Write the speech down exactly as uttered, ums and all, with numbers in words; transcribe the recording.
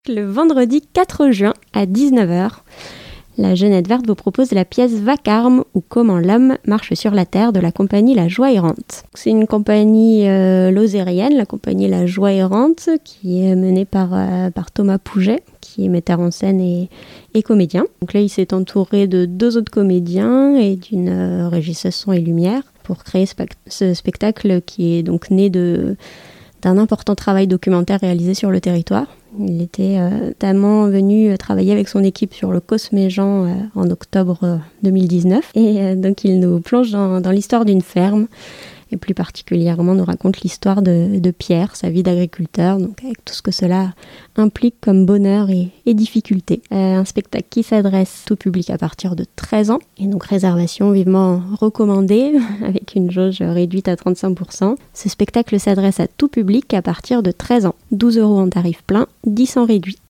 Le vendredi quatre juin à dix-neuf heures, la Jeunette Verte vous propose la pièce Vacarme ou Comment l'homme marche sur la terre de la compagnie La Joie Errante. C'est une compagnie euh, lozérienne, la compagnie La Joie Errante, qui est menée par, euh, par Thomas Pouget, qui est metteur en scène et, et comédien. Donc là, il s'est entouré de deux autres comédiens et d'une euh, régisseuse son et lumière pour créer ce, ce spectacle qui est donc né de, d'un important travail documentaire réalisé sur le territoire. Il était euh, notamment venu travailler avec son équipe sur le Cosméjean euh, en octobre euh, deux mille dix-neuf. Et euh, donc il nous plonge dans, dans l'histoire d'une ferme et plus particulièrement nous raconte l'histoire de, de Pierre, sa vie d'agriculteur, donc avec tout ce que cela implique comme bonheur et, et difficultés. Euh, un spectacle qui s'adresse tout public à partir de treize ans et donc réservation vivement recommandée avec une jauge réduite à trente-cinq pour cent. Ce spectacle s'adresse à tout public à partir de treize ans. douze euros en tarif plein, dix en réduit.